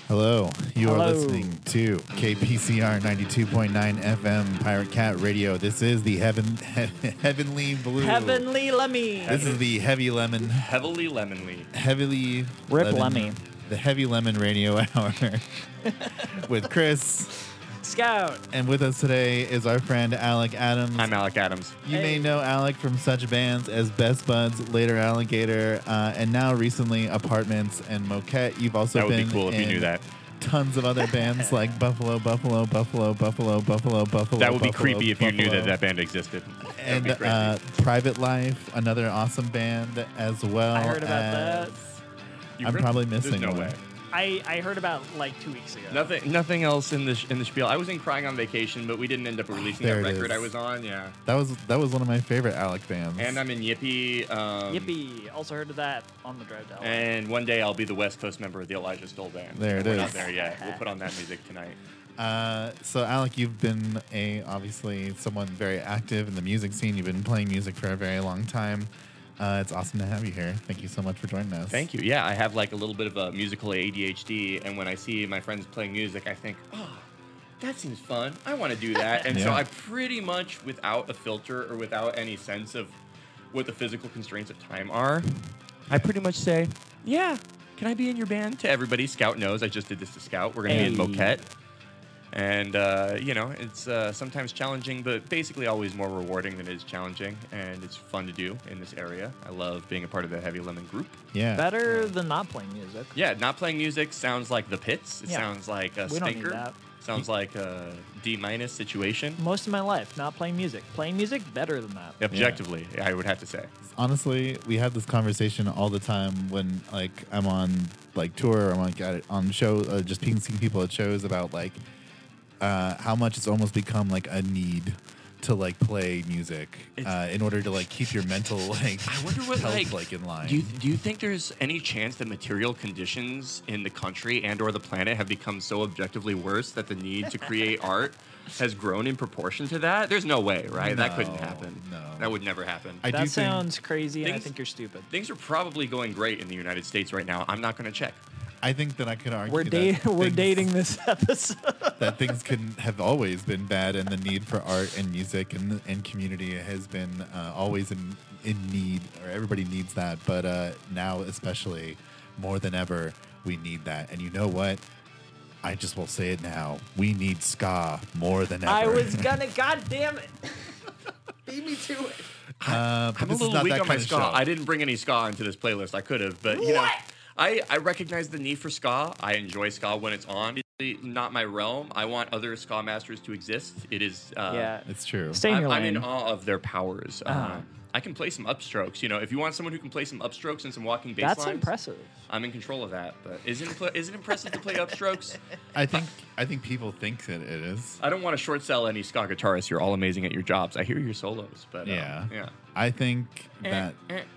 Hello, you Hello. are listening to KPCR 92.9 FM Pirate Cat Radio. This is the Heavenly Blue. Heavenly Lemmy. This is the Heavy Lemon. Heavily lemonly. Heavily Rip lemon, Lemmy. The Heavy Lemon Radio Hour with Chris. Scout. And with us today is our friend Alec Adams. I'm Alec Adams. You may Hey. know Alec from such bands as Best Buds, later Alligator, and now recently Apartments and Moquette. You've also That would been be cool if you in knew that. tons of other bands like Buffalo. That would be creepy if you knew that band existed. And That would be crazy. Private Life, another awesome band as well. I heard about that. You I'm really- probably There's missing no one. way. I heard about like 2 weeks ago. Nothing else in the spiel. I was in Crying on Vacation, but we didn't end up releasing There that it record is. I was on. Yeah. That was one of my favorite Alec bands. And I'm in Yippee. Yippee. Also heard of that on the drive down. And one day I'll be the West Coast member of the Elijah Stoll Band. There it We're is. not there yet. We'll put on that music tonight. So Alec, you've been obviously someone very active in the music scene. You've been playing music for a very long time. It's awesome to have you here. Thank you so much for joining us. Thank you. Yeah, I have like a little bit of a musical ADHD, and when I see my friends playing music, I think, oh, that seems fun. I want to do that. And so Yeah. I pretty much, without a filter or without any sense of what the physical constraints of time are, I pretty much say, yeah, can I be in your band? To everybody. Scout knows I just did this to Scout. We're going to be in Hey. Moquette. And, it's sometimes challenging, but basically always more rewarding than it is challenging. And it's fun to do in this area. I love being a part of the Heavy Lemon group. Yeah. Better than not playing music. Yeah, not playing music sounds like the pits. It Yeah. sounds like a We don't need stinker. that. Sounds like a D- situation. Most of my life, not playing music. Playing music, better than that. Objectively, I would have to say. Honestly, we have this conversation all the time when like I'm on like tour or I'm like on show, just seeing people at shows about like how much it's almost become like a need to like play music in order to like keep your mental like I wonder what health in line. Do you think there's any chance that material conditions in the country and or the planet have become so objectively worse that the need to create art has grown in proportion to that? There's no way, right? That couldn't No, happen. no. That would never happen. I do That think- sounds crazy, and I Things- think you're stupid. Things are probably going great in the United States right now. I'm not going to check. I think that I could argue We're that things- dating this episode. that things can have always been bad, and the need for art and music and community has been always in need, or everybody needs that. But now, especially more than ever, we need that. And you know what? I just will say it now. We need ska more than ever. I was gonna. God damn it! Beat me to it. but I'm a this is little not weak that on my kind of ska. show. I didn't bring any ska into this playlist. I could have, but you know, I recognize the need for ska. I enjoy ska when it's on. It's not my realm. I want other ska masters to exist. It is. Yeah. It's true. Stay in your I'm in lane. awe of their powers. Uh-huh. I can play some upstrokes. You know, if you want someone who can play some upstrokes and some walking bass That's lines, impressive. I'm in control of that. But is it impressive to play upstrokes? I think people think that it is. I don't want to short sell any ska guitarists. You're all amazing at your jobs. I hear your solos, but Yeah. yeah. I think that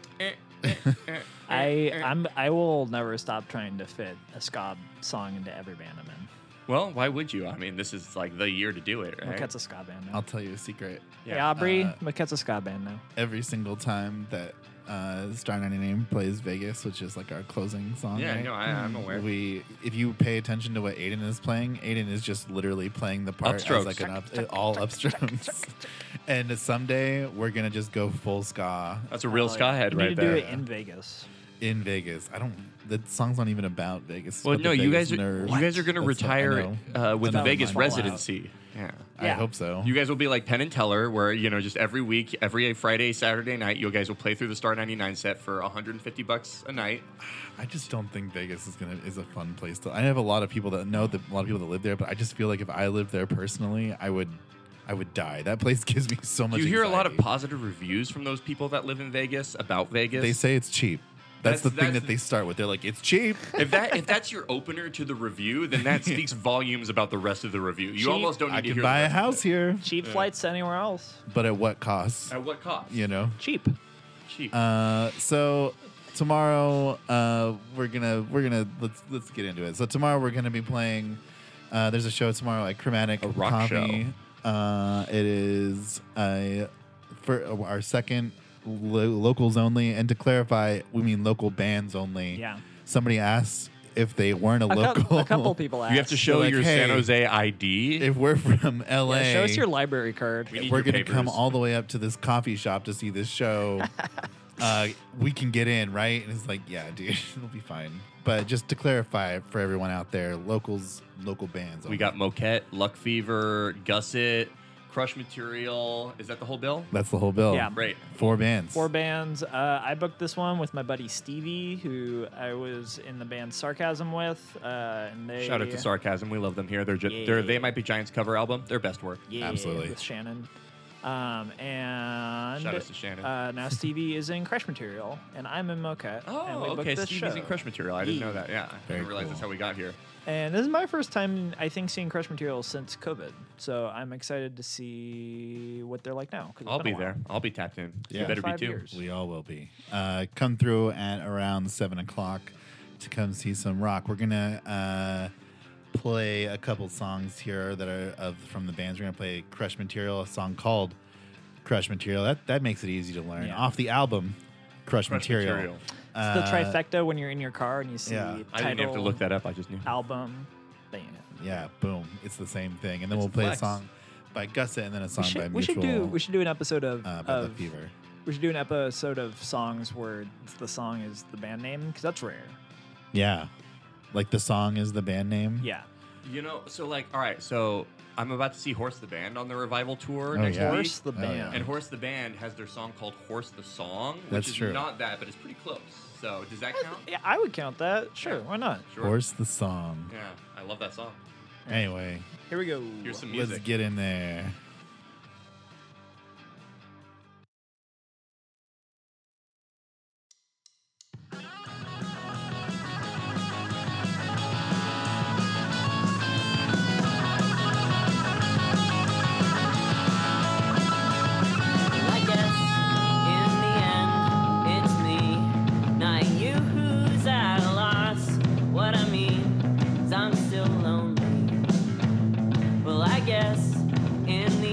I will never stop trying to fit a ska song into every band I'm in. Well, why would you? I mean, this is like the year to do it, right? Moquette's a ska band now. I'll tell you a secret. Hey, Aubrey, Uh, Moquette's a ska band now. Every single time that Star 99 plays Vegas, which is like our closing song. Yeah, right? no, I'm aware. If you pay attention to what Aiden is playing, Aiden is just literally playing the part Upstrokes. as like all upstrokes. And someday we're gonna just go full ska That's a real ska head You right need to there. do it in Vegas. in Vegas. The song's not even about Vegas. It's Well, about no, the you Vegas guys are nerve. you guys are gonna That's what I retire know. with the That's Vegas my Fallout. residency. Yeah. I Yeah. hope so. You guys will be like Penn and Teller, where just every week, every Friday, Saturday night, you guys will play through the Star 99 set for $150 a night. I just don't think Vegas is a fun place to. I have a lot of people that know that a lot of people that live there, but I just feel like if I lived there personally, I would die. That place gives me so much. Do you hear a lot of anxiety. positive reviews from those people that live in Vegas about Vegas? They say it's cheap. That's the thing That's- that they start with. They're like, it's cheap. if that's your opener to the review, then that speaks volumes about the rest of the review. You Cheap. almost don't need I to can hear buy the a rest of house it. here, Cheap flights anywhere else. but at what cost? At what cost? You know. Cheap. Cheap. So tomorrow we're gonna let's get into it. So tomorrow we're gonna be playing. There's a show tomorrow at Chromatic A rock Coffee. It is for our second locals only, and to clarify, we mean local bands only. Yeah. Somebody asked if they weren't a local. A couple people asked. You have to show like, your hey, San Jose ID. If we're from LA, Yeah, show us your library card. We need we're your going to come papers. all the way up to this coffee shop to see this show. We can get in, right? And it's like, yeah, dude, it'll be fine. But just to clarify for everyone out there, local bands. We got Moquette, Luck Fever, Gusset, Crush Material. Is that the whole bill? That's the whole bill. Yeah. Great. 4 bands. 4 bands. I booked this one with my buddy Stevie, who I was in the band Sarcasm with. And they Shout out to Sarcasm. We love them here. Yeah. They Might Be Giants cover album. Their best work. Yeah, Absolutely. with Shannon. And Shout out to Shannon. now Stevie is in Crush Material, and I'm in Moquette. and we Oh, booked okay. this Stevie's show. in Crush Material. I didn't know that. Yeah. I Very didn't realize cool. that's how we got here. And this is my first time, I think, seeing Crush Material since COVID. So I'm excited to see what they're like now. 'cause it's I'll been be a while. there. I'll be tapped in. Yeah. You better be 5 too. years. We all will be. Come through at around 7 o'clock to come see some rock. We're going to play a couple songs here that are from the bands. We're going to play Crush Material, a song called Crush Material. That makes it easy to learn. Yeah. Off the album, Crush Crush Material. It's the trifecta when you're in your car and you see yeah. I didn't have to title, look that up. I just knew. album, band. Yeah, boom. It's the same thing. And then It's we'll a play flex. a song by Gusset and then a song by We should Mutual. do an episode of, by The Fever. we should do an episode of songs where the song is the band name, because that's rare. Yeah. Like the song is the band name. Yeah. You know, so like, all right, so I'm about to see Horse the Band on the revival tour Oh, next yeah. week. Horse the Oh, band. yeah. And Horse the Band has their song called Horse the Song, which That's is true. not that, but it's pretty close. So does that count? Yeah, I would count that. Sure, Yeah. why not? Sure. Horse the song. Yeah, I love that song. Anyway, Here we go. Here's some music. let's get in there. I guess in the end it's me, not you who's at a loss. What I mean is I'm still lonely. Well, I guess in the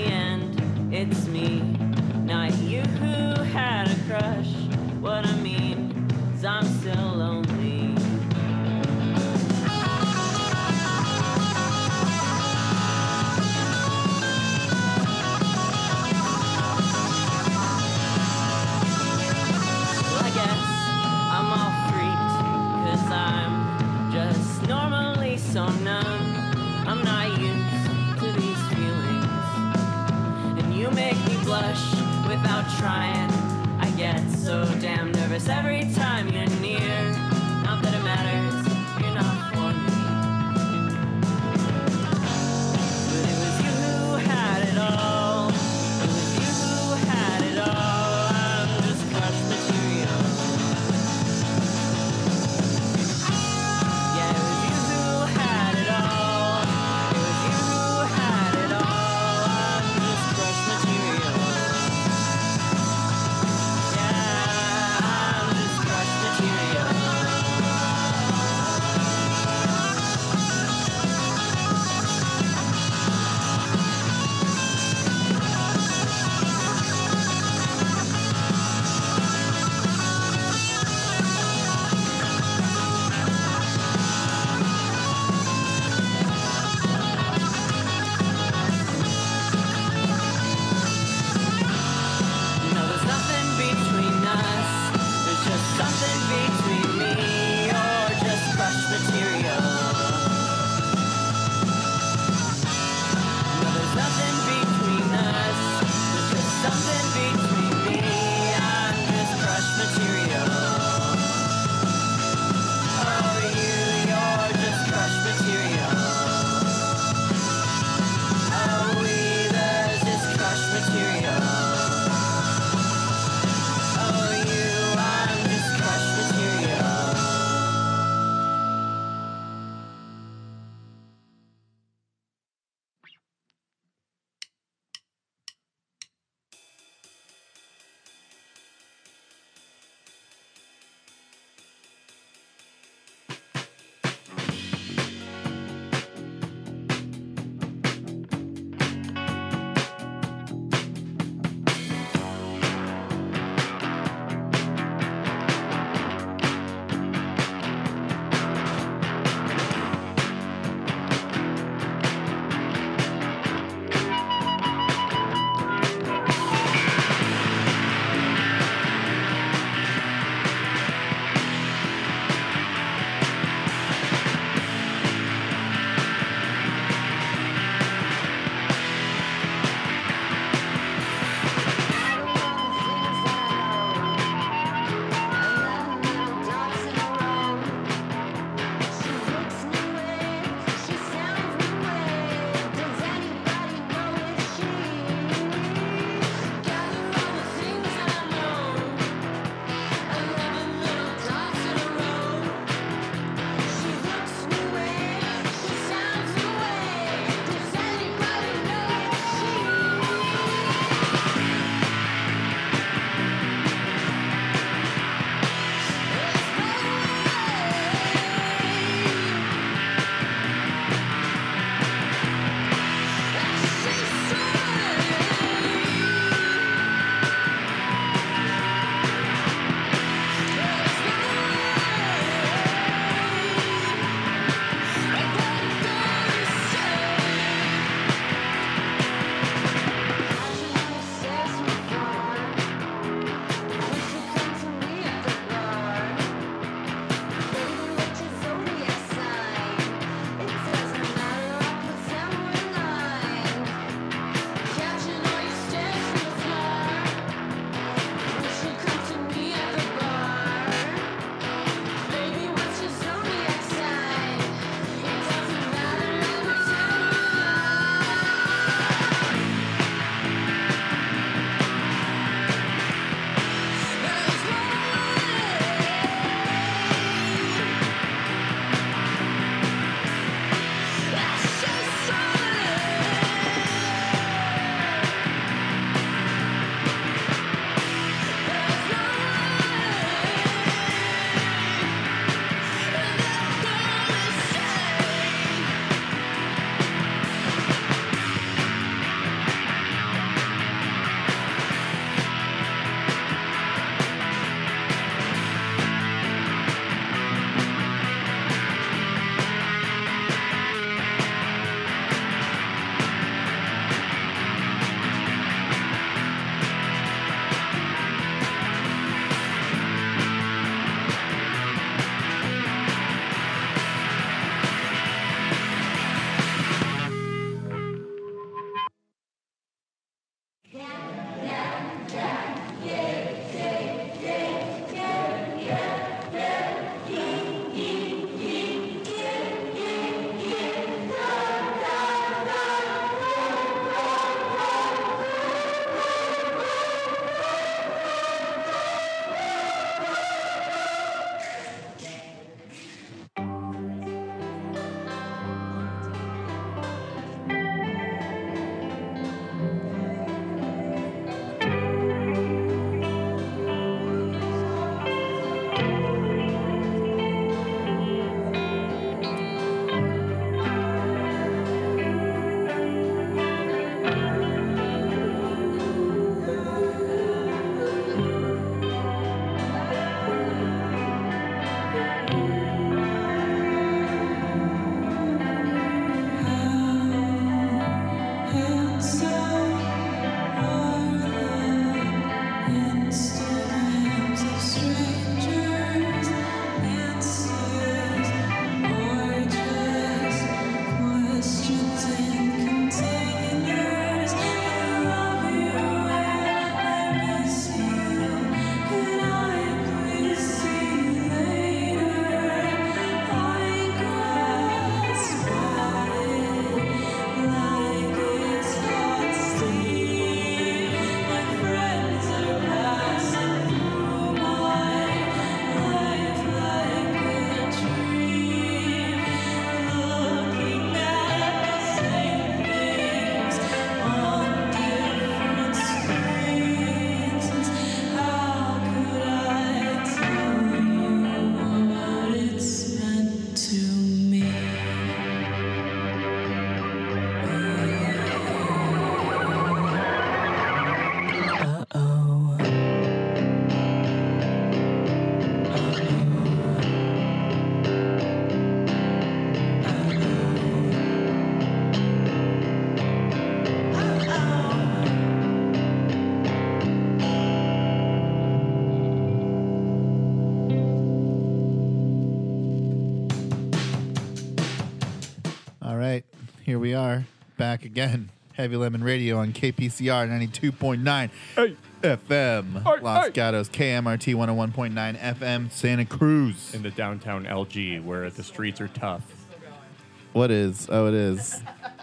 here we are, back again. Heavy Lemon Radio on KPCR 92.9 FM. Los Gatos, KMRT 101.9 FM, Santa Cruz. In the downtown LG, where the streets are tough. What is? Oh, it is.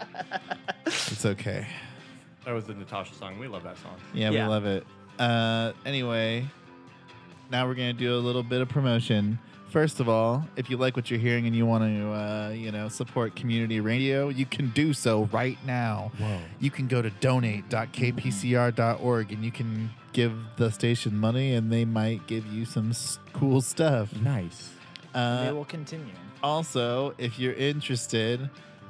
It's okay. That was the Natasha song. We love that song. Yeah, Yeah. we love it. Anyway, now we're going to do a little bit of promotion. First of all, if you like what you're hearing and you want to, support community radio, you can do so right now. Whoa. You can go to donate.kpcr.org and you can give the station money and they might give you some cool stuff. Nice. They will continue. Also, if you're interested,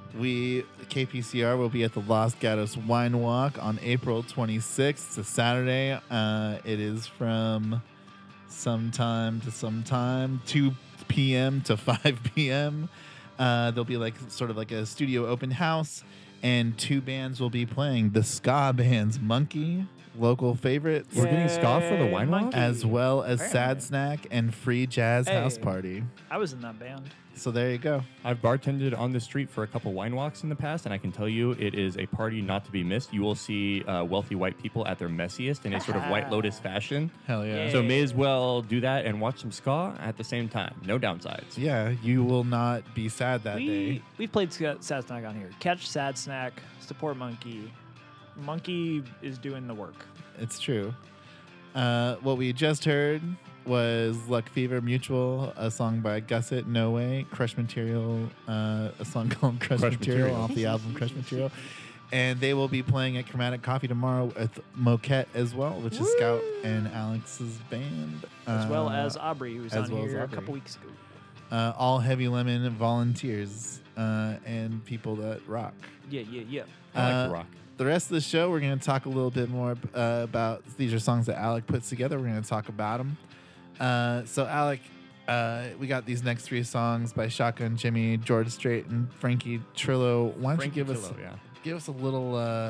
KPCR will be at the Los Gatos Wine Walk on April 26th. It's a Saturday. It is from sometime to sometime, 2 p.m. to 5 p.m. There'll be sort of like a studio open house, and 2 bands will be playing. The ska bands Monkey, local favorites, We're getting ska for the Yay, wine walk? Monkey. as well as Very Sad nice. Snack and Free Jazz House Hey. Party. I was in that band. So there you go. I've bartended on the street for a couple wine walks in the past, and I can tell you it is a party not to be missed. You will see wealthy white people at their messiest in a sort of White Lotus fashion. Hell yeah. Yeah. So may as well do that and watch some ska at the same time. No downsides. Yeah, you will not be sad that day. We've played Sad Snack on here. Catch Sad Snack, support Monkey. Monkey is doing the work. It's true. What we just heard was Luck Fever Mutual, a song by Gusset, No Way, Crush Material, a song called Crush Material Material. off the album Crush Material. And they will be playing at Chromatic Coffee tomorrow with Moquette as well, which is Scout and Alex's band. As well as Aubrey, who was as on well as here a Aubrey. couple weeks ago. All Heavy Lemon volunteers and people that rock. Yeah. I like Uh, the rock. The rest of the show, we're going to talk a little bit more about these are songs that Alec puts together. We're going to talk about them. So, Alec, we got these next 3 songs by Shotgun Jimmy, George Strait, and Frankie Trillo. Why don't Frankie you give Tillo, yeah. us a little,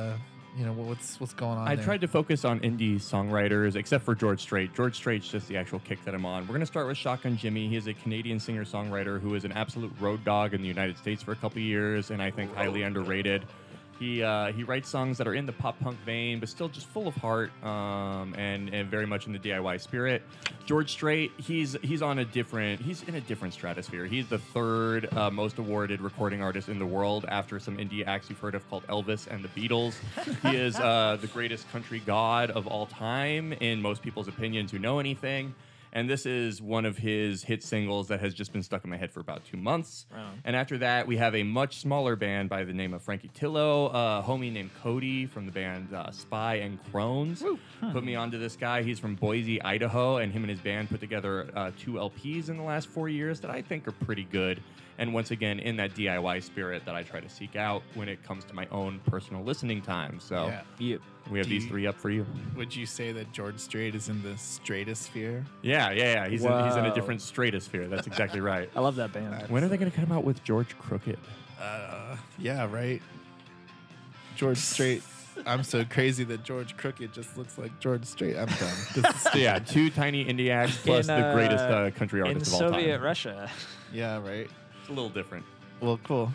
what's going on I there? tried to focus on indie songwriters, except for George Strait. George Strait's just the actual kick that I'm on. We're going to start with Shotgun Jimmy. He is a Canadian singer-songwriter who is an absolute road dog in the United States for a couple years, and I think highly underrated. He writes songs that are in the pop punk vein, but still just full of heart and very much in the DIY spirit. George Strait, he's in a different stratosphere. He's the 3rd most awarded recording artist in the world after some indie acts you've heard of called Elvis and the Beatles. He is the greatest country god of all time in most people's opinions who know anything. And this is one of his hit singles that has just been stuck in my head for about 2 months. Wow. And after that, we have a much smaller band by the name of Frankie Tillo, a homie named Cody from the band Spy and Crones. Put me onto this guy. He's from Boise, Idaho, and him and his band put together 2 LPs in the last 4 years that I think are pretty good. And once again, in that DIY spirit that I try to seek out when it comes to my own personal listening time. So Yeah. we have Do these you- 3 up for you. Would you say that George Strait is in the stratosphere? Yeah. He's in a Wow. different stratosphere. That's exactly right. I love that band. When are they going to come out with George Crooked? Yeah, right. George Strait. I'm so crazy that George Crooked just looks like George Strait. I'm done. This is So yeah, 2 tiny indie acts plus the greatest country in artist of all Soviet time. Russia. yeah, right. It's a little different. Well, cool.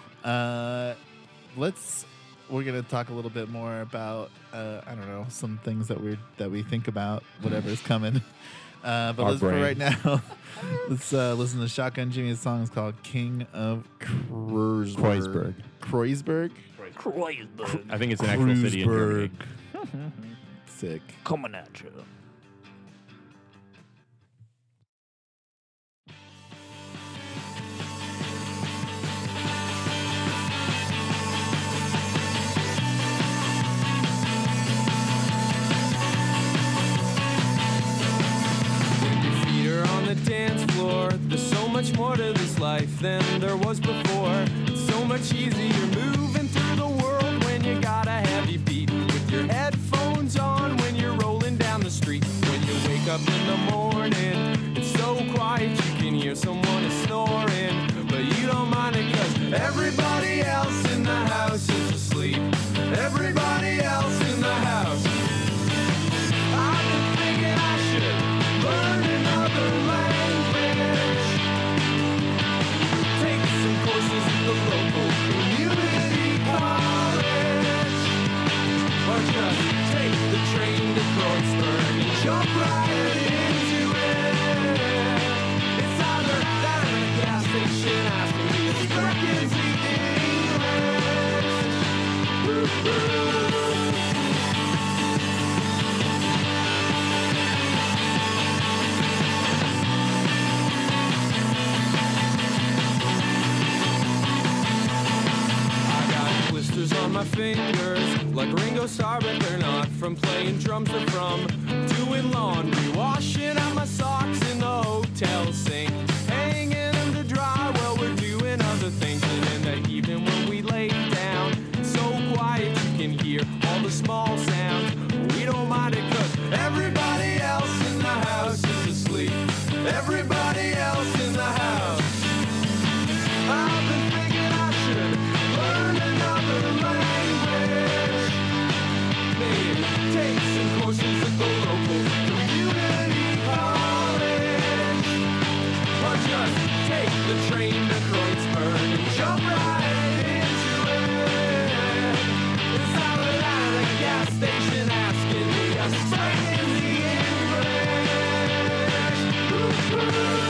We're gonna talk a little bit more about some things that we think about whatever's coming. But Our for brain. right now, let's listen to Shotgun Jimmy's song. It's called King of Kreuzberg. Kreuzberg. Kreuzberg. I think it's an actual city in Germany. Sick. Coming at you. Your feet are on the dance floor. There's so much more to this life than there was before. It's so much easier moving through the world when you got a heavy beat. With your headphones on when you're rolling down the street. When you wake up in the morning, it's so quiet you can hear someone is snoring. But you don't mind it 'cause everybody else in the house is asleep. Everybody else in the house. I've been thinking I should learn another language. Take some courses at the local community college. my fingers like Ringo Starr, but they're not. From playing drums or from doing laundry, washing out my socks in the hotel sink, hanging them to dry while we're doing other things. And in the evening when we lay down, it's so quiet you can hear all the small sounds. We don't mind it 'cause everybody else in the house is asleep. Everybody else in the house. I've been thinking I should learn another language. Maybe take some courses at the local community college. Or just take the train to Kreuzberg and jump right into it. It's out at the gas station asking me to speak in the English. Woo-hoo.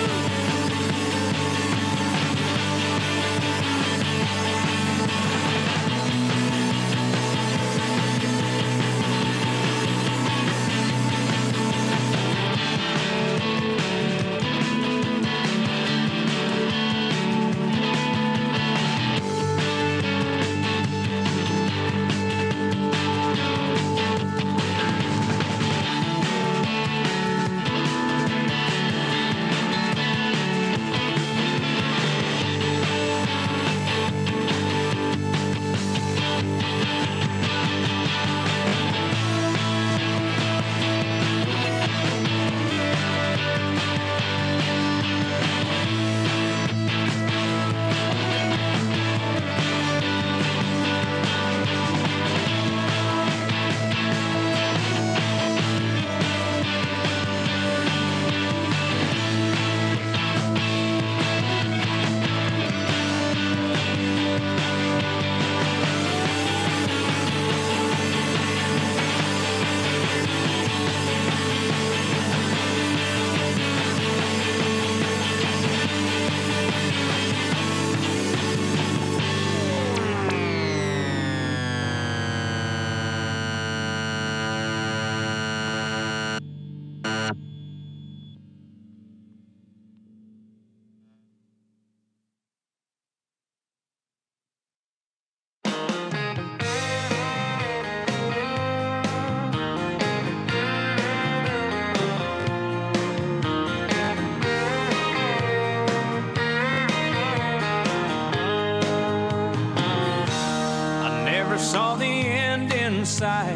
Saw the end in sight.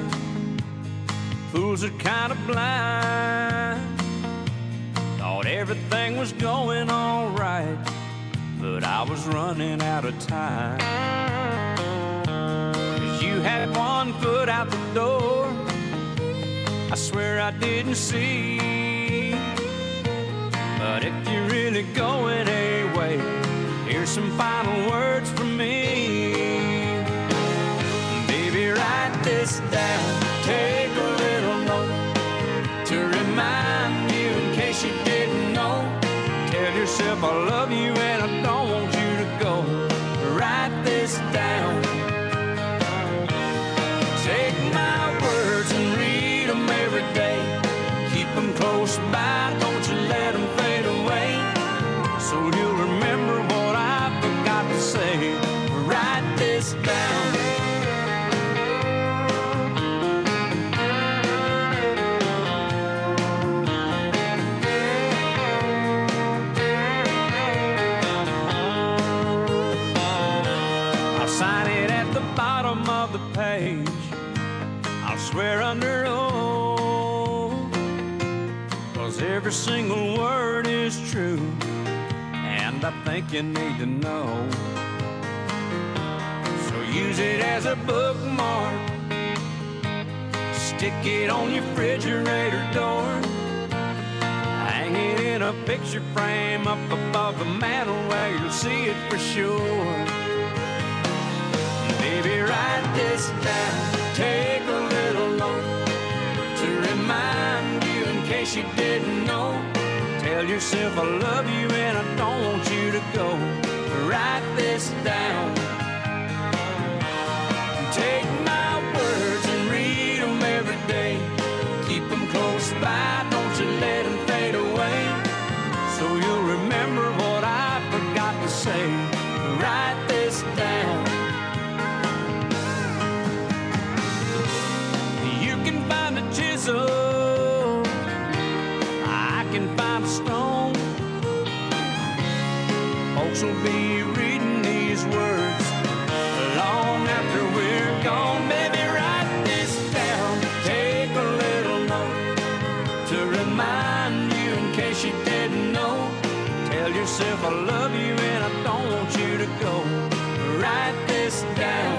Fools are kind of blind. Thought everything was going all right, but I was running out of time. 'Cause you had one foot out the door, I swear I didn't see. But if you're really going away, here's some final words from me. Write this down, take a little note to remind you in case you didn't know. Tell yourself I love you and I don't want you to go. Write this down. Take my words and read them every day. Keep them close by, don't you let them fade away. So you'll remember what I forgot to say. Write this down. Sign it at the bottom of the page. I'll swear under oath, 'cause every single word is true, and I think you need to know. So use it as a bookmark, stick it on your refrigerator door, hang it in a picture frame up above the mantle where you'll see it for sure. Baby, write this down, take a little note to remind you in case you didn't know. Tell yourself I love you and I don't want you to go. Write this down. Take my words and read them every day. Keep them close by, don't you let them fade away. So you'll remember what I forgot to say. Write this down. folks will be reading these words long after we're gone. Baby, write this down. Take a little note to remind you in case you didn't know. Tell yourself I love you and I don't want you to go. Write this down.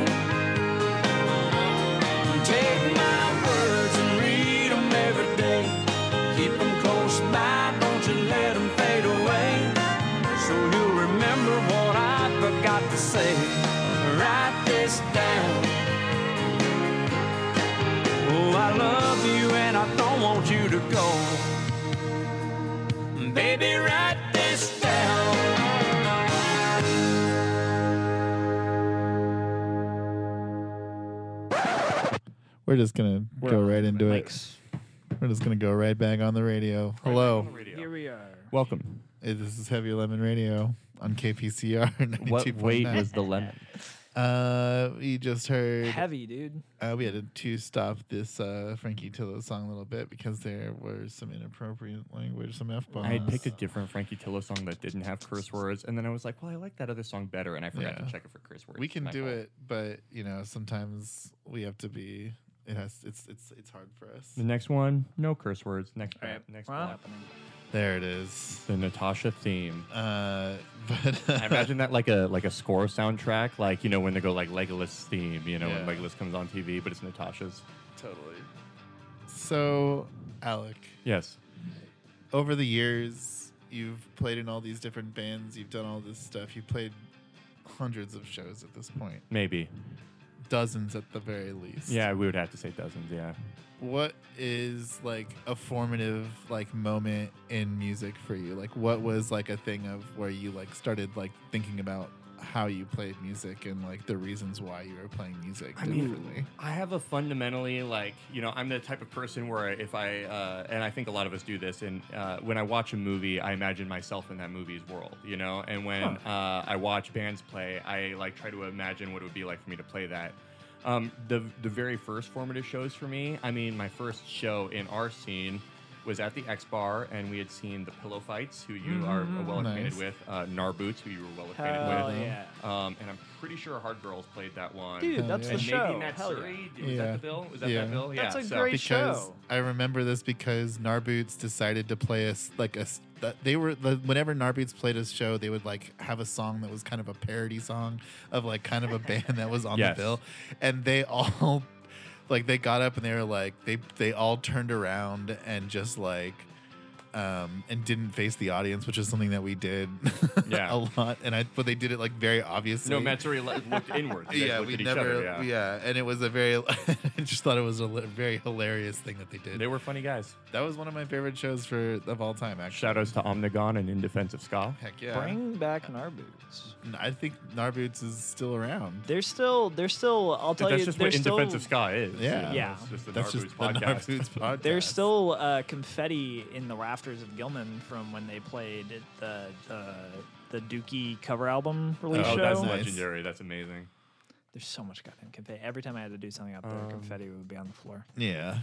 Take my words and read them every day. Keep them close by, don't you let them fade away. So you'll remember what I forgot to say. Write this down. Oh, I love you and I don't want you to go. Baby, write this down. We're just gonna go right into it. Mics. We're just gonna go right back on the radio. Hello, Here we are. Welcome. this is Heavy Lemon Radio on KPCR 92.9. What weight was the lemon? We just heard. Heavy, dude. We had to stop this Frankie Tillo song a little bit because there was some inappropriate language, some F-bombs. I had picked a different Frankie Tillo song that didn't have curse words, and then I was like, well, I like that other song better, and I forgot Yeah. to check it for curse words. We can My do fault. it, but sometimes we have to be. It's hard for us. The next one, no curse words. Next, All right. next Well, block. There it is. The Natasha theme. But I imagine that like a score soundtrack, like when they go like Legolas theme, when Yeah. Legolas comes on TV, but it's Natasha's. totally. So, Alec, Yes. over the years, you've played in all these different bands. You've done all this stuff. You've played hundreds of shows at this point, Maybe. dozens at the very least. Yeah, we would have to say dozens. Yeah. What is like a formative like moment in music for you? Like, what was like a thing of where you like started like thinking about how you played music and like the reasons why you were playing music differently? I have a fundamentally I'm the type of person where if I and I think a lot of us do this, and when I watch a movie, I imagine myself in that movie's world, and when I watch bands play, I like try to imagine what it would be like for me to play that. The very first formative shows for me, my first show in our scene was at the X Bar, and we had seen the Pillow Fights, who you are well acquainted Nice. with, Narboots, who you were well acquainted Hell with, yeah. and I'm pretty sure Hard Girls played that one. Dude, Hell that's yeah. the and show. maybe Matt Hell yeah. Surrey. Was Yeah. that the bill? Was that Yeah. that bill? That's yeah. a so great Because show. I remember this because Narboots decided to play whenever Narboots played a show, they would like have a song that was kind of a parody song of like kind of a band that was on Yes. the bill, and they all like they got up and they were like they all turned around and just like and didn't face the audience, which is something that we did Yeah. a lot, but they did it like very obviously. No, Matt Surrey looked inward. You guys Yeah, looked we at each never. other, yeah. And it was a very. I just thought it was a very hilarious thing that they did. They were funny guys. That was one of my favorite shows of all time. Actually, Shout outs to Omnigon and In Defense of Ska. Heck yeah! Bring back Narboots. I think Narboots is still around. They're still. I'll tell That's you. just they're what In still, Defense of Ska is. Yeah. Yeah. It's just the That's Narboots just the podcast. Narboots podcast. There's still confetti in the rafters of Gilman from when they played at the Dookie cover album release Oh, show. that's Nice. legendary. That's amazing. There's so much goddamn confetti. Every time I had to do something out there, confetti would be on the floor. Yeah.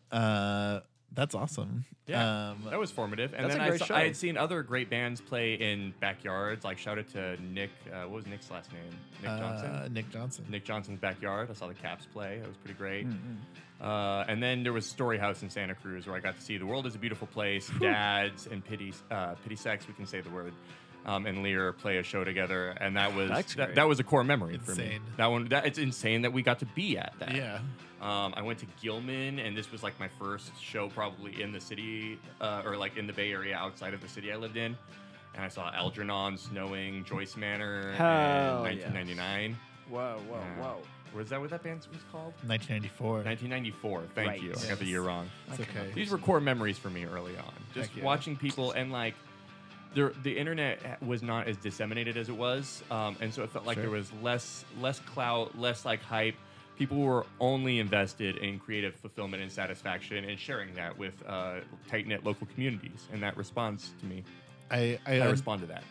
That's awesome. Yeah, that was formative. And that's then a great show. I had seen other great bands play in backyards. Like shout out to Nick. What was Nick's last name? Nick Johnson. Nick Johnson. Nick Johnson's backyard. I saw the Caps play. That was pretty great. Mm-hmm. And then there was Story House in Santa Cruz, where I got to see The World is a Beautiful Place, Dads, and Pity Sex. We can say the word. And Lear play a show together, and that was That's great. that was a core memory for me. Insane. That one, it's insane that we got to be at that. Yeah. I went to Gilman, and this was like my first show probably in the city, or like in the Bay Area outside of the city I lived in. And I saw Algernon, Snowing, Joyce Manor, Hell and yes. 1999. Whoa, Yeah. Was that what that band was called? 1994. 1994. Thank Right. you. I got the year wrong. It's okay. These were core memories for me early on. Just Heck yeah. watching people and like. The internet was not as disseminated as it was, and so it felt like Sure. there was less clout, less like hype. People were only invested in creative fulfillment and satisfaction, and sharing that with tight knit local communities. And that responds to me. I respond to that.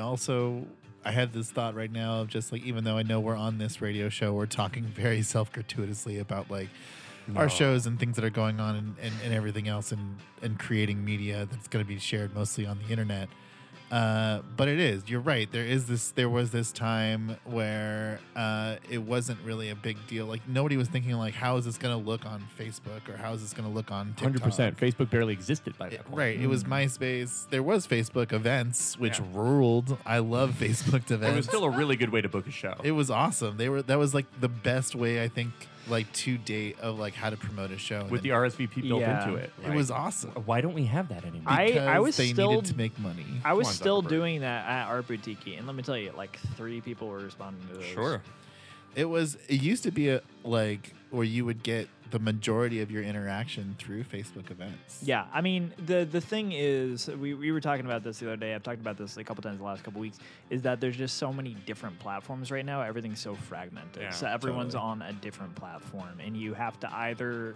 I had this thought right now of just like, even though I know we're on this radio show, we're talking very self-gratuitously about like our shows and things that are going on and everything else and creating media that's going to be shared mostly on the internet. But it is. You're right. There was this time where it wasn't really a big deal. Like nobody was thinking like, how is this going to look on Facebook or how is this going to look on TikTok? 100%. Facebook barely existed by that point. Right. It was MySpace. There was Facebook events, which Yeah. ruled. I love Facebook events. It was still a really good way to book a show. It was awesome. That was like the best way I think like to date of like how to promote a show. with the RSVP built Yeah. into it. it was awesome. Why don't we have that anymore? I Because was they still- needed to make money. I was Come on, still Zuckerberg. doing that at Art Boutique, and let me tell you, like 3 people were responding to those. Sure. It used to be a like where you would get the majority of your interaction through Facebook events. Yeah, I mean the thing is, we were talking about this the other day. I've talked about this a couple times the last couple weeks. Is that there's just so many different platforms right now. Everything's so fragmented. Yeah, so everyone's totally. on a different platform, and you have to either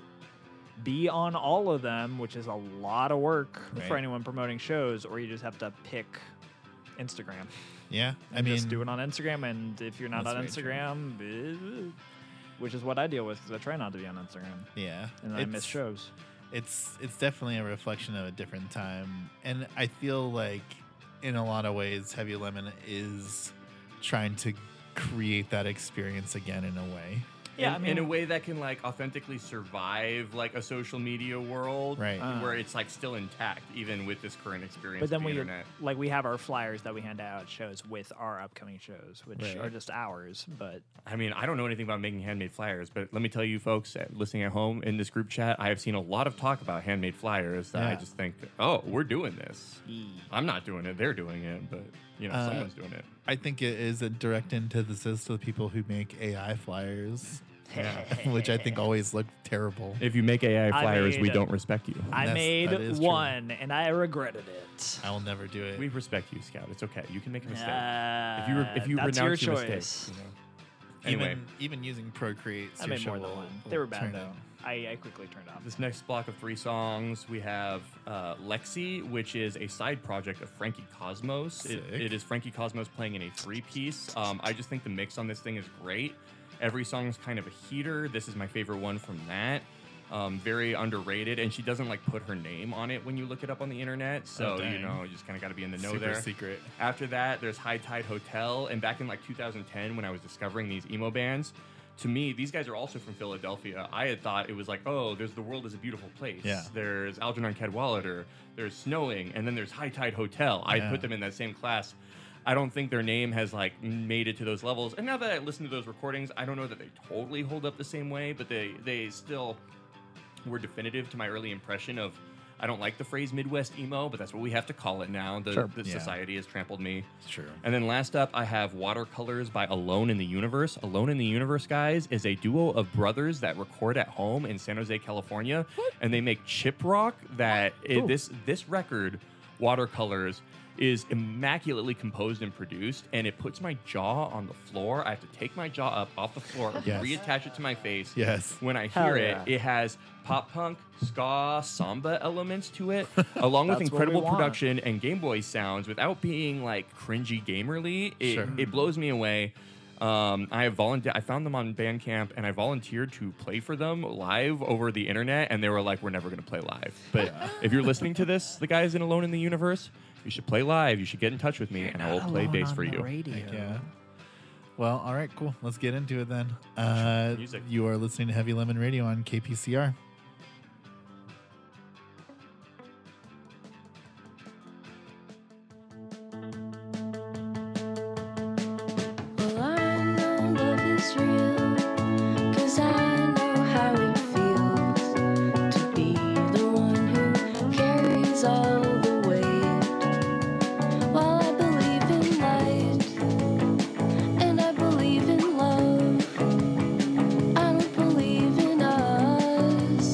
be on all of them, which is a lot of work for Right. anyone promoting shows, or you just have to pick Instagram. Yeah. I And mean, just do it on Instagram, and if you're not That's on very true. Instagram, which is what I deal with, because I try not to be on Instagram, yeah. and then I miss shows. It's definitely a reflection of a different time, and I feel like in a lot of ways, Heavy Lemon is trying to create that experience again in a way. Yeah, I in, mean, in a way that can like authentically survive like a social media world, Right. Where it's like still intact even with this current experience. but then of the we internet. like we have our flyers that we hand out at shows with our upcoming shows, which Right. are just ours. But I mean, I don't know anything about making handmade flyers, but let me tell you, folks, listening at home in this group chat, I have seen a lot of talk about handmade flyers that I Yeah. just think, oh, we're doing this. I'm not doing it; they're doing it, but you know, someone's doing it. I think it is a direct antithesis to the people who make AI flyers, which I think always look terrible. If you make AI flyers, we made- don't respect you. I That made is true. one, and I regretted it. I will never do it. We respect you, Scout. It's okay. You can make a mistake. if you that's renounce your your choice. mistakes, you know. Anyway, even using Procreate, I made more than will- one. will They were bad turn though. it. I quickly turned off. this next block of 3 songs, we have Lexi, which is a side project of Frankie Cosmos. Sick. It is Frankie Cosmos playing in a 3-piece. I just think the mix on this thing is great. Every song is kind of a heater. This is my favorite one from that. Very underrated, and she doesn't like put her name on it when you look it up on the internet. So dang. you know, you just kind of got to be in the know Super there. secret. After that, there's High Tide Hotel, and back in like 2010, when I was discovering these emo bands, to me, these guys are also from Philadelphia. I had thought it was like, oh, there's The World is a Beautiful Place. Yeah. There's Algernon Cadwallader. There's Snowing, and then there's High Tide Hotel. I Yeah. put them in that same class. I don't think their name has like made it to those levels. And now that I listen to those recordings, I don't know that they totally hold up the same way, but they still were definitive to my early impression of. I don't like the phrase Midwest emo, but that's what we have to call it now. The Yeah. society has trampled me. It's true. And then last up, I have Watercolors by Alone in the Universe. Alone in the Universe, guys, is a duo of brothers that record at home in San Jose, California, and they make chip rock. This record, Watercolors, is immaculately composed and produced, and it puts my jaw on the floor. I have to take my jaw up off the floor, Yes. reattach it to my face. Yes. When I Hell hear yeah. it, it has pop punk, ska, samba elements to it, along with That's what we incredible want. production and Game Boy sounds without being like cringy gamerly. It blows me away. I found them on Bandcamp, and I volunteered to play for them live over the internet, and they were like, "We're never going to play live." But if you're listening to this, the guys in Alone in the Universe, you should play live. You should get in touch with me, and I will play bass for you. Heck yeah. Well, all right, cool. Let's get into it then. Music. You are listening to Heavy Lemon Radio on KPCR. Well, I know love is real, 'cause I know how it feels to be the one who carries all the weight. While I believe in light, and I believe in love, I don't believe in us.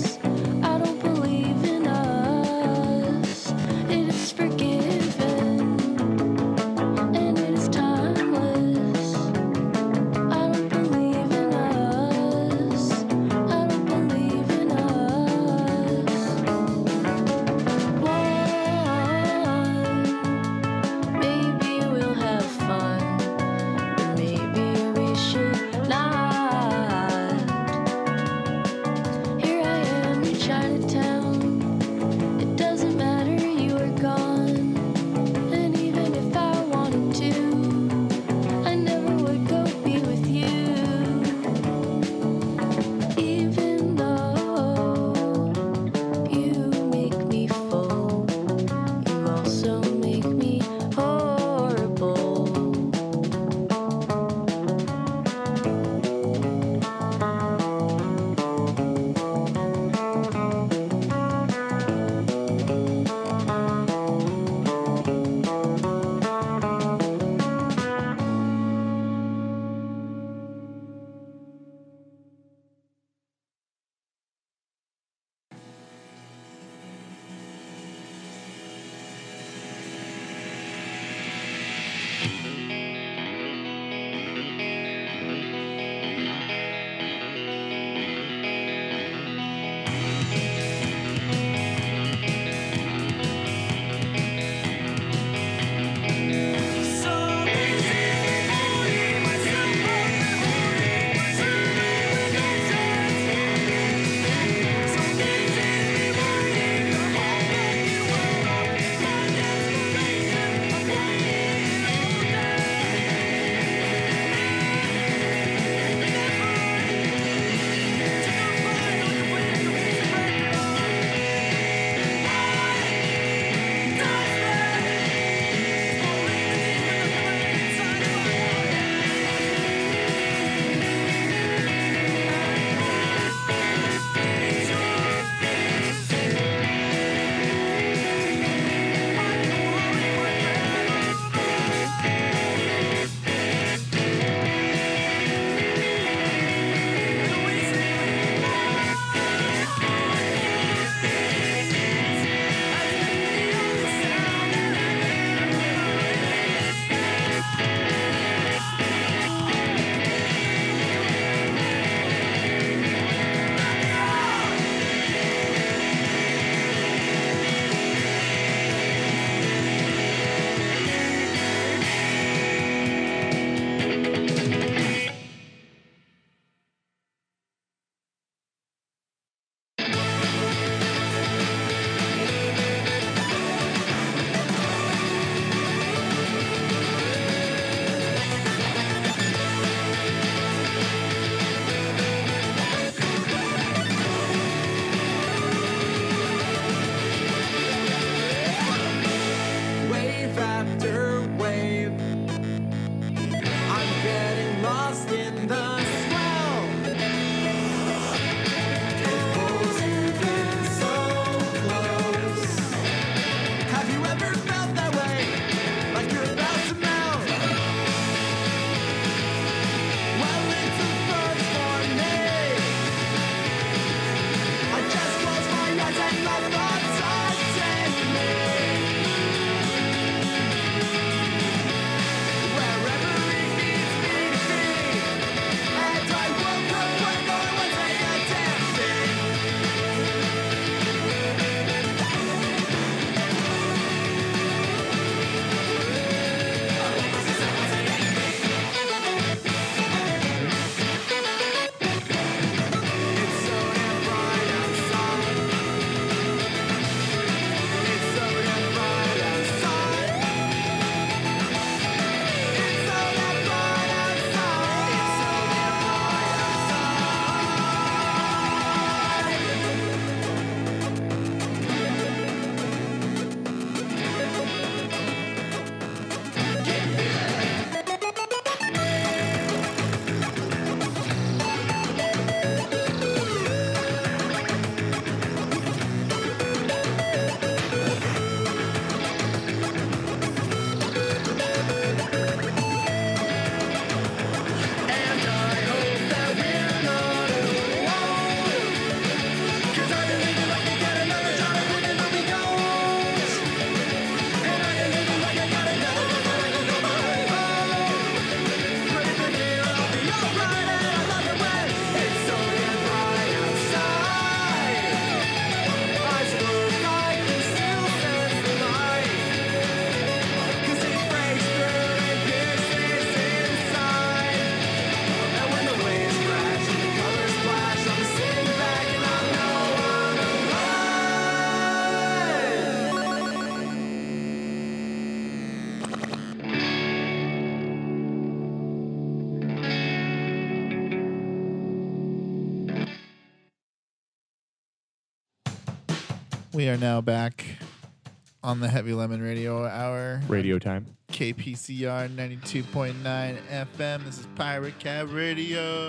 We are now back on the Heavy Lemon Radio Hour. Radio time. KPCR 92.9 FM. This is Pirate Cat Radio.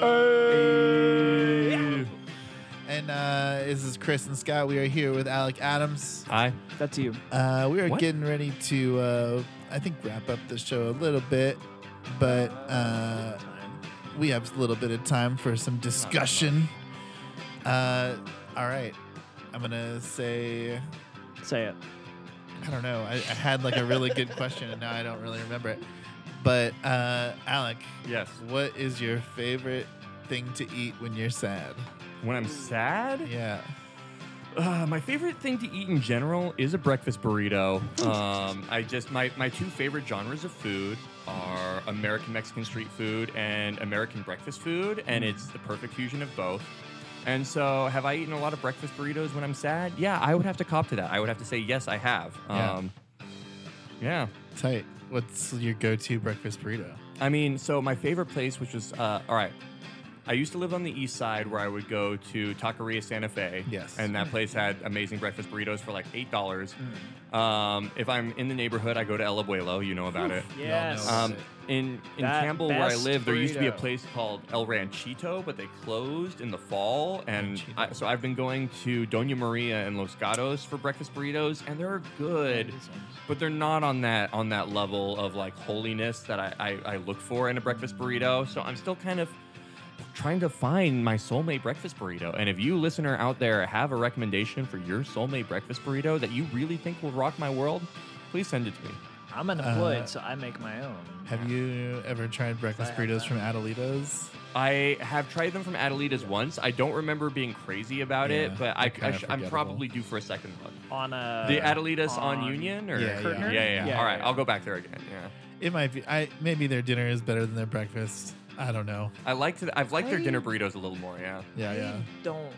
And this is Chris and Scott. We are here with Alec Adams. Hi. That's you. We are What? getting ready to, I think, wrap up the show a little bit, but we have a little bit of time for some discussion. All right. I'm going to say, Say it. I don't know. I had like a really good question, and now I don't really remember it. But, Alec, Yes. what is your favorite thing to eat when you're sad? When I'm sad, Yeah. my favorite thing to eat in general is a breakfast burrito. My two favorite genres of food are American Mexican street food and American breakfast food, and it's the perfect fusion of both. And so, have I eaten a lot of breakfast burritos when I'm sad? Yeah, I would have to cop to that. I would have to say, yes, I have. Yeah. Tight. What's your go-to breakfast burrito? I mean, so my favorite place, which was, all right. I used to live on the east side where I would go to Taqueria Santa Fe. Yes. And that place had amazing breakfast burritos for like $8. If I'm in the neighborhood, I go to El Abuelo. You know about it. Yes. know. In That Campbell, where I best live, there used to be a burrito. place called El Ranchito, but they closed in the fall. And Ranchito. so I've been going to Doña Maria and Los Gatos for breakfast burritos, and they're good, but they're not on that level of like holiness that I look for in a breakfast burrito. So I'm still kind of trying to find my soulmate breakfast burrito. And if you listener out there have a recommendation for your soulmate breakfast burrito that you really think will rock my world, please send it to me. I'm unemployed, so I make my own. Have you ever tried breakfast burritos from Adelito's? I have tried them from Adelita's once. I don't remember being crazy about Yeah, it, but they're kinda I'm forgettable. probably due for a second look. On a The Adelita's on Union? Or? Yeah, Kertner? yeah. Yeah, All right, yeah. I'll go back there again. Yeah. It might be. Maybe their dinner is better than their breakfast. I don't know. I've liked their dinner burritos a little more, yeah. Yeah. Don't.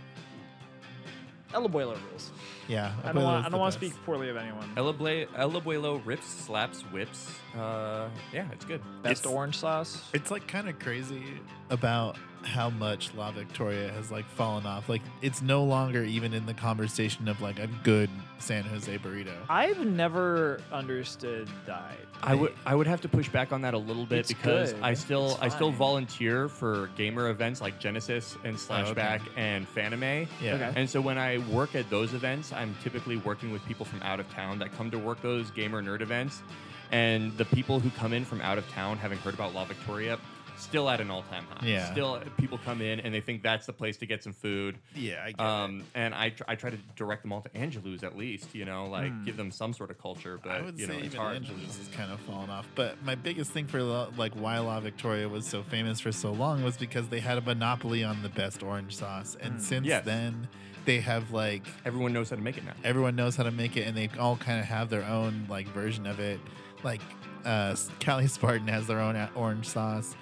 El Abuelo rules. Yeah. I don't want to speak poorly of anyone. El Abuelo rips, slaps, whips. Yeah, it's good. Best orange sauce. It's like kind of crazy about how much La Victoria has like fallen off. Like it's no longer even in the conversation of like a good San Jose burrito. I've never understood that. I would have to push back on that a little bit It's because good. I still It's fine. volunteer for gamer events like Genesis and Slashback and Fanime. Yeah. Okay. And so when I work at those events, I'm typically working with people from out of town that come to work those gamer nerd events. And the people who come in from out of town, having heard about La Victoria, still at an all-time high. Yeah. Still, people come in and they think that's the place to get some food. Yeah, I get it. And I try to direct them all to Angelou's at least, give them some sort of culture. But I would say it's even hard. Angelou's has kind of fallen off. But my biggest thing for like why La Victoria was so famous for so long was because they had a monopoly on the best orange sauce, and since Yes. then they have like Everyone knows how to make it now. everyone knows how to make it, and they all kind of have their own like version of it. Like Cali Spartan has their own orange sauce.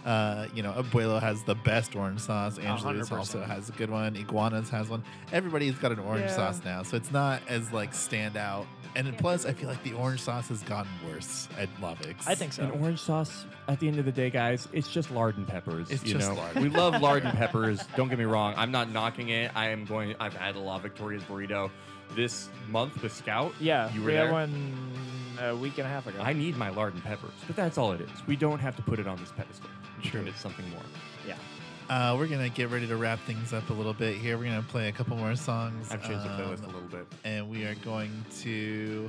Abuelo has the best orange sauce. Angelou's 100%. also has a good one. Iguanas has one. Everybody's got an orange Yeah. sauce now, so it's not as like standout. And then plus, I feel like the orange sauce has gotten worse at La Vic's. I think so. And orange sauce, at the end of the day, guys, it's just lard and peppers. It's you just know? lard. We love lard and peppers. Don't get me wrong. I'm not knocking it. I've had a La Victoria's burrito this month with Scout. Yeah, you were we there. had one a week and a half ago. I need my lard and peppers, but that's all it is. We don't have to put it on this pedestal. True. It's something more. yeah. We're gonna get ready to wrap things up a little bit here. We're gonna play a couple more songs. I've changed the playlist a little bit. And we are going to.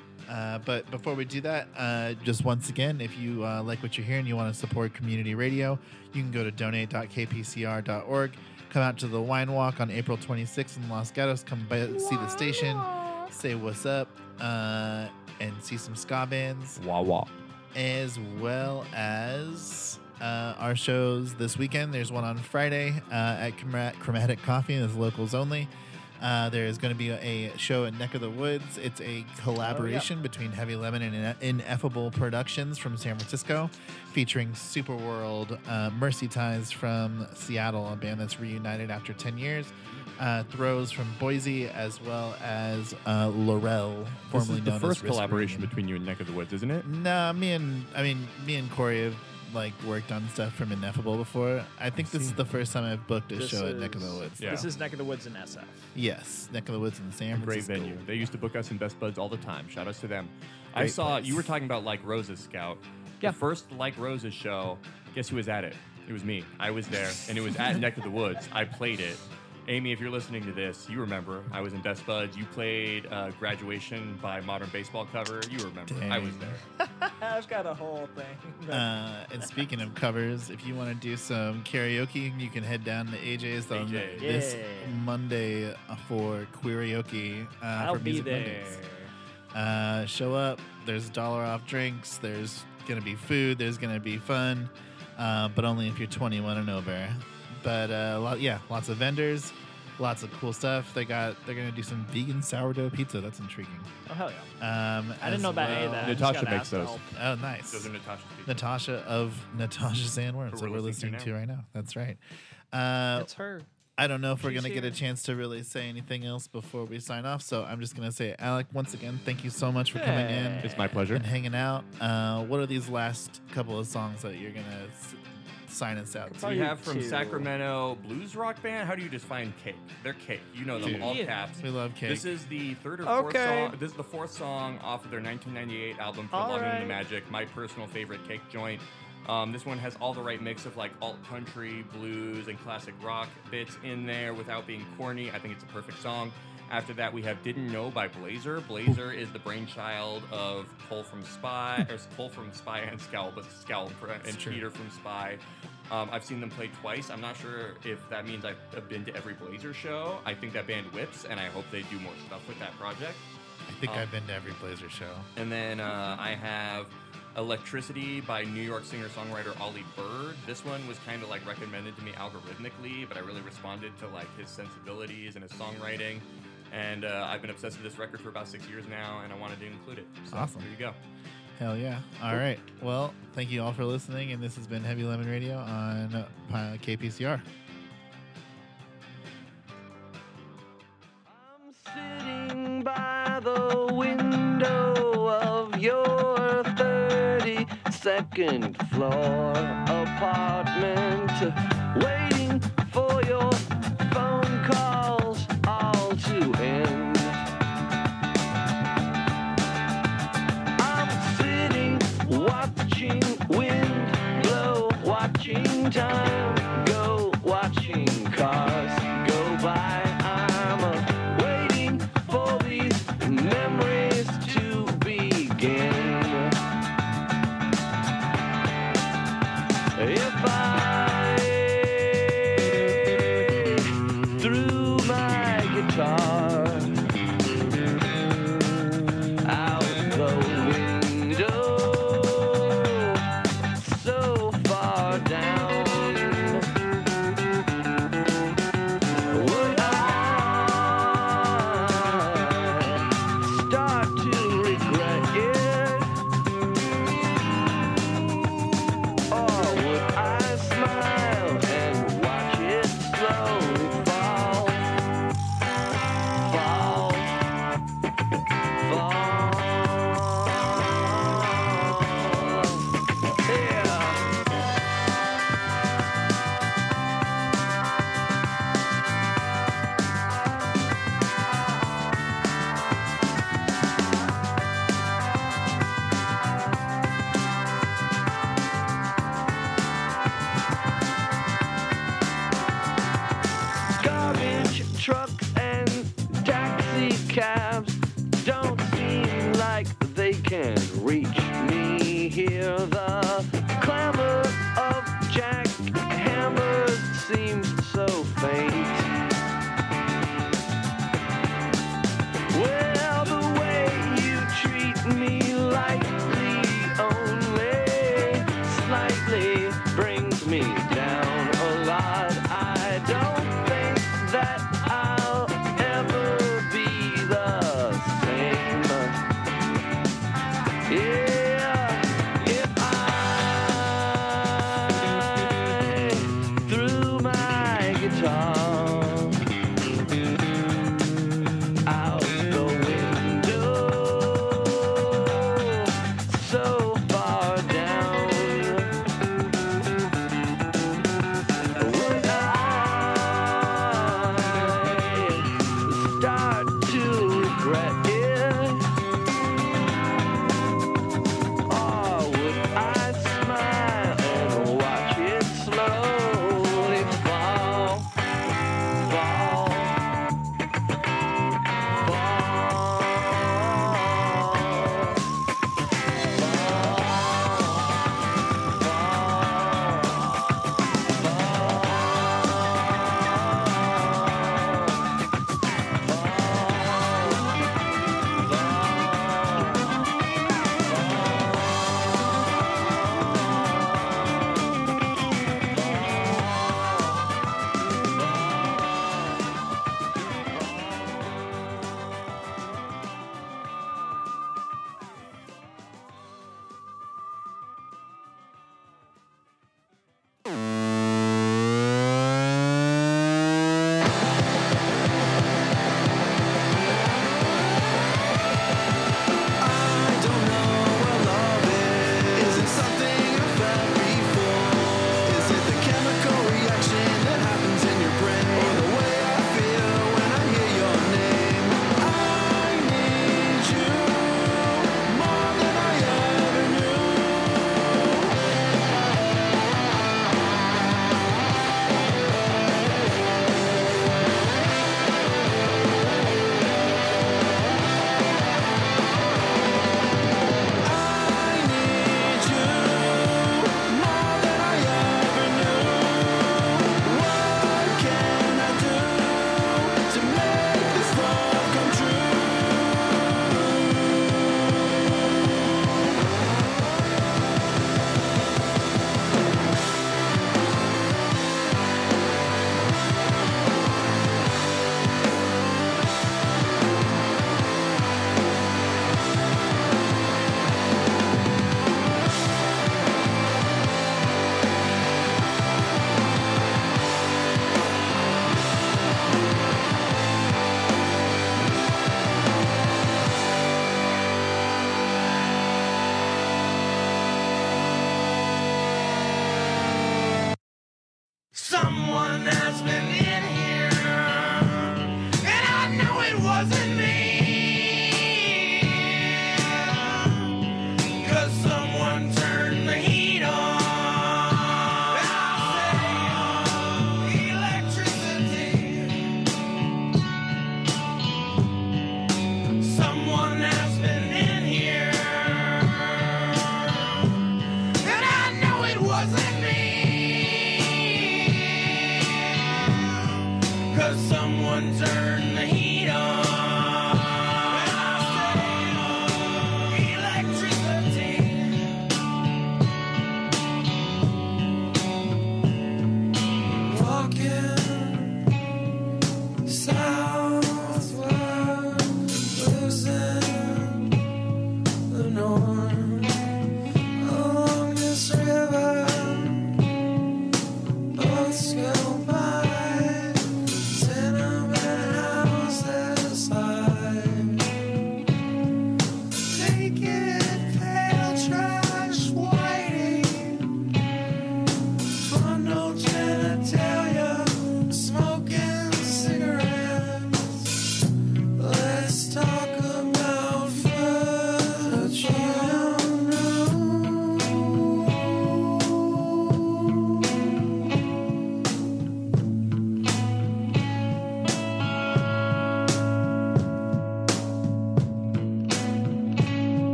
But before we do that, just once again, if you like what you hear and you want to support community radio, you can go to donate.kpcr.org. Come out to the Wine Walk on April 26th in Los Gatos. Come by, see the station, say what's up, and see some ska bands, Wah wah. as well as our shows this weekend. There's one on Friday at Chromatic Coffee. That's locals only. There is going to be a show at Neck of the Woods. It's a collaboration between Heavy Lemon and Ineffable Productions from San Francisco, featuring Superworld, Mercy Ties from Seattle, a band that's reunited after 10 years, Throws from Boise, as well as Laurel, This formerly is the known first as Risk collaboration Reunion. between you and Neck of the Woods, isn't it? Nah, me and Corey have like worked on stuff from Ineffable before. I think this is the first time I've booked a This show at Neck of the is- Woods. Yeah. This is Neck of the Woods in SF. Yes, Neck of the Woods in San Great Francisco. venue. They used to book us in Best Buds all the time. Shout outs to them. I Great saw place. you were talking about Like Roses, Scout. Yeah. The first Like Roses show. Guess who was at it? It was me. I was there, and it was at Neck of the Woods. I played it. Amy, if you're listening to this, you remember. I was in Best Buds. You played Graduation by Modern Baseball cover. You remember. I was Dang. there. I've got a whole thing. And speaking of covers, if you want to do some karaoke, you can head down to AJ's on AJ's. this Yeah. Monday for Queerioke. I'll for be Music there. Mondays. Show up. There's $1 off drinks. There's gonna be food. There's gonna be fun, but only if you're 21 and over. But lots of vendors, lots of cool stuff. They're gonna do some vegan sourdough pizza. That's intriguing. Oh, hell yeah. I didn't as know about any of well- that. I just Natasha got makes asked to those. help. Oh, nice. Those are Natasha's pieces. Natasha of Natasha Sandworms Who that we're listening to right now. That's right. It's her. I don't know if we're She's going to get a here. chance to really say anything else before we sign off, so I'm just going to say, Alec, once again, thank you so much for coming in It's my pleasure. and hanging out. What are these last couple of songs that you're going to sign us out to? We have from Two. Sacramento blues rock band. How do you define Cake? They're Cake. You know them, Dude. all Yeah. caps. We love Cake. This is the third or fourth Okay. song. This is the fourth song off of their 1998 album For All Loving right. the Magic. My personal favorite Cake joint. This one has all the right mix of like alt country, blues, and classic rock bits in there without being corny. I think it's a perfect song. After that, we have Didn't Know by Blazer. Blazer is the brainchild of Cole from Spy, or Cole from Spy and Scowl, but Scowl and true. Peter from Spy. I've seen them play twice. I'm not sure if that means I've been to every Blazer show. I think that band whips, and I hope they do more stuff with that project. I think I've been to every Blazer show. And then I have Electricity by New York singer-songwriter Ollie Bird. This one was kind of like recommended to me algorithmically, but I really responded to like his sensibilities and his songwriting. And I've been obsessed with this record for about 6 years now, and I wanted to include it. So Awesome. There you go. Hell yeah. All right. Well, thank you all for listening, and this has been Heavy Lemon Radio on KPCR. I'm sitting by the window of your 32nd floor apartment, waiting for your phone calls all to end. I'm sitting watching wind blow, watching time go, watching cars go by. I'm waiting for these memories to begin. If I threw my guitar out the window so far down, would I start to regret it? Or would I smile and watch it slowly fall, fall, fall? Yeah. Garbage trucks and taxi cabs don't seem like they can reach me here. The clamor